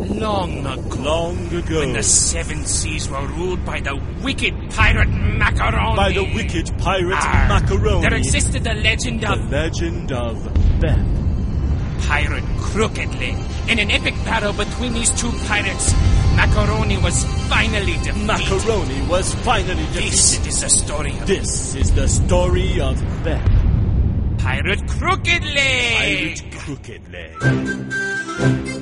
Long ago. Long ago. When the seven seas were ruled by the wicked pirate Macaroni. By the wicked pirate Macaroni. There existed the legend of... The legend of Beth. Pirate Crooked Leg. In an epic battle between these two pirates, Macaroni was finally defeated. Macaroni was finally defeated. This is the story of... This is the story of Beth. Pirate Crooked Leg. Pirate Crooked Leg.